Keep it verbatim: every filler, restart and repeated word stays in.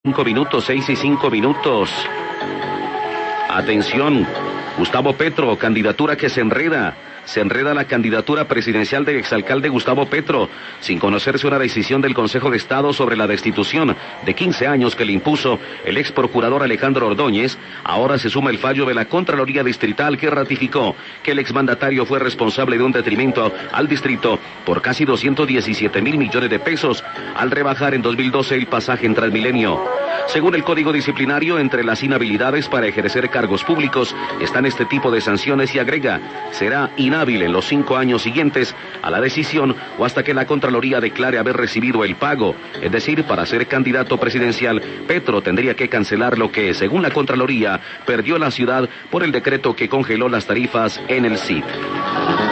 Cinco minutos, seis y cinco minutos. Atención, Gustavo Petro, candidatura que se enreda. Se enreda la candidatura presidencial del exalcalde Gustavo Petro, sin conocerse una decisión del Consejo de Estado sobre la destitución de quince años que le impuso el ex procurador Alejandro Ordóñez. Ahora se suma el fallo de la Contraloría Distrital que ratificó que el exmandatario fue responsable de un detrimento al distrito por casi doscientos diecisiete mil millones de pesos al rebajar en dos mil doce el pasaje en Transmilenio. Según el Código Disciplinario, entre las inhabilidades para ejercer cargos públicos están este tipo de sanciones y agrega, será inhábil en los cinco años siguientes a la decisión o hasta que la Contraloría declare haber recibido el pago. Es decir, para ser candidato presidencial, Petro tendría que cancelar lo que, según la Contraloría, perdió la ciudad por el decreto que congeló las tarifas en el C I D.